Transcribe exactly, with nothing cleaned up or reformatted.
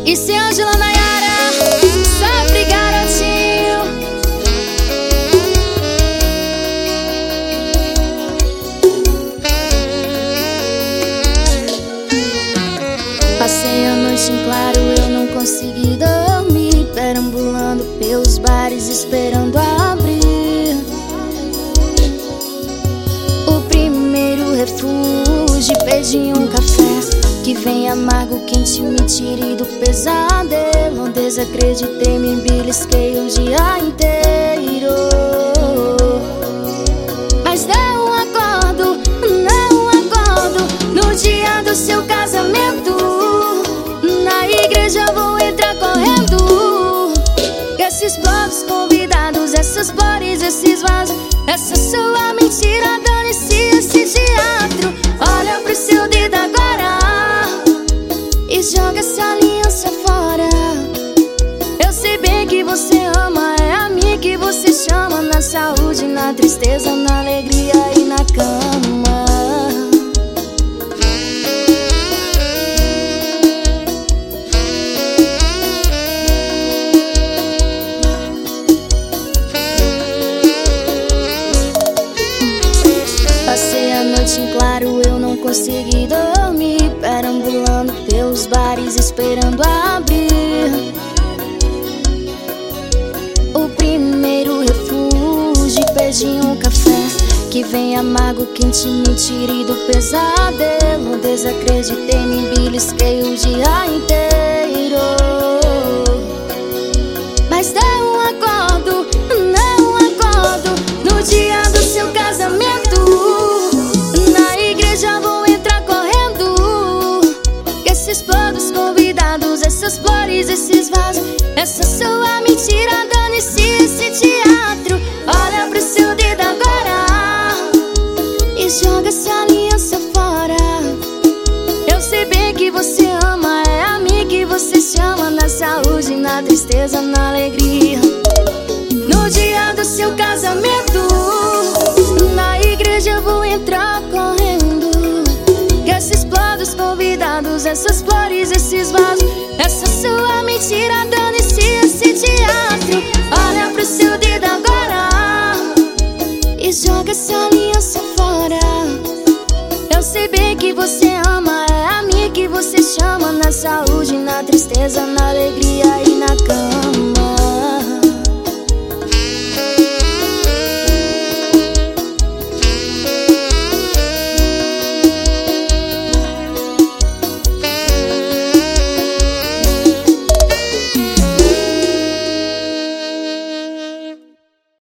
E se Ângela Nayara, sempre garotinho. Passei a noite em claro, eu não consegui dormir, perambulando pelos bares esperando abrir. O primeiro refúgio, pedi um café que vem amargo, quente, me tire do pesadelo. Desacreditei, me belisquei o dia inteiro. Mas não acordo, não acordo no dia do seu casamento. Na igreja vou entrar correndo. Esses povos convidados, essas flores, esses vasos, essa sua mentira, dane-se esse teatro. Olha pro seu dedo agora e joga essa aliança fora. Eu sei bem que você ama, é a mim que você chama. Na saúde, na tristeza, na alegria e na cama. Passei a noite em claro, eu não consegui dormir, perambulando pelos bares esperando abrir. O primeiro refúgio, pedi um café que vem amargo, quente, me tire do pesadelo. Desacreditei, me belisquei o dia inteiro. Mas não acordo, não acordo no dia do seu casamento. Na igreja vou entrar correndo. Esses povos convidados, essas flores, esses vasos, essa sua mentira, dane-se esse teatro. Olha pro seu dedo agora e joga essa aliança fora. Eu sei bem que você ama, é a mim que você chama. Na saúde, na tristeza, na alegria. No dia do seu casamento, na igreja vou entrar correndo. Esses planos convidados, essas flores, esses vasos, essa sua mentira, dane-se esse teatro. Olha pro seu dedo agora e joga essa aliança fora. Eu sei bem que você ama, é a mim que você chama. Na saúde, na tristeza, na alegria e na cama.